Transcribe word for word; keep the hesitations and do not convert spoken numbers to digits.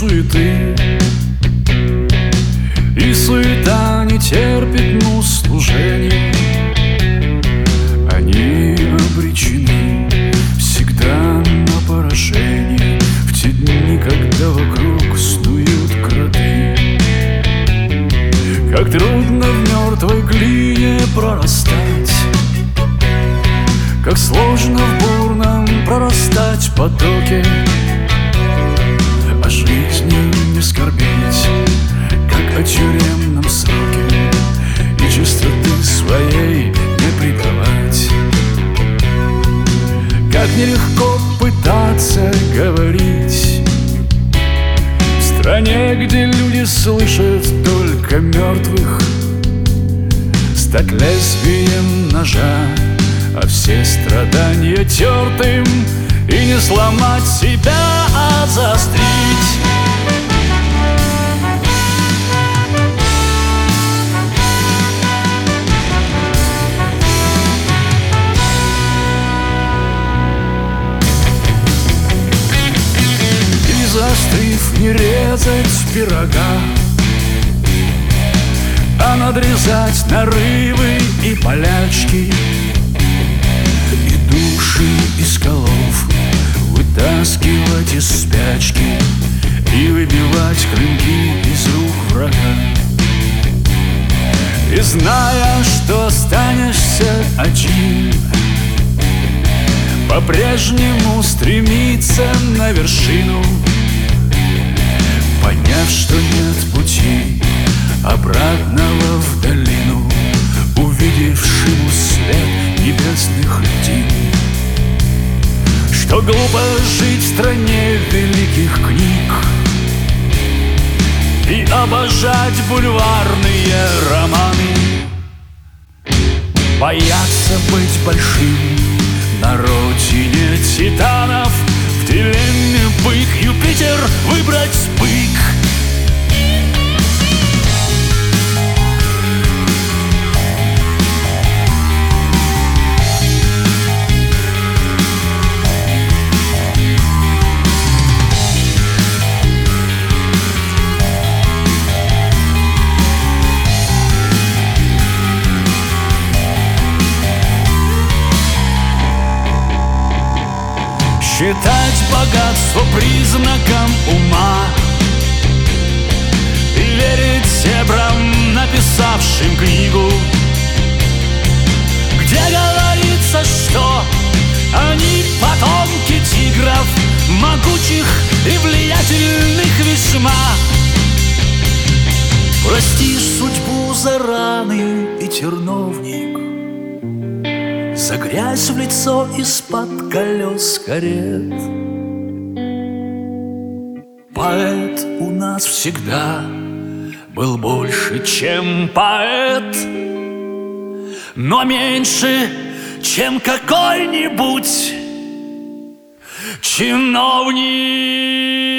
суеты, и суета не терпит, ну, служения. Они обречены всегда на поражение в те дни, когда вокруг снуют кроты. Как трудно в мертвой глине прорастать, как сложно в бурном прорастать потоке. О жизни не скорбеть, как о тюремном сроке, и чистоты своей не предавать. Как нелегко пытаться говорить в стране, где люди слышат только мертвых, стать лезвием ножа, а все страдания тертым, и не сломать себя, а заострить. И заострив, не резать пирога, а надрезать нарывы и полячки, и души из голов вытаскивать из спячки, и выбивать клинки из рук врага. И зная, что останешься один, по-прежнему стремиться на вершину, поняв, что нет пути обратного в долину, увидевшему свет небесных людей. Что глупо жить в стране великих книг и обожать бульварные романы, бояться быть большим на родине титанов, в дилемме бык Юпитер выбрать бык. Считать богатство признаком ума и верить зебрам, написавшим книгу, где говорится, что они потомки тигров, могучих и влиятельных весьма. Прости судьбу за раны и терновник, за грязь в лицо из-под колес карет. Поэт у нас всегда был больше, чем поэт, но меньше, чем какой-нибудь чиновник.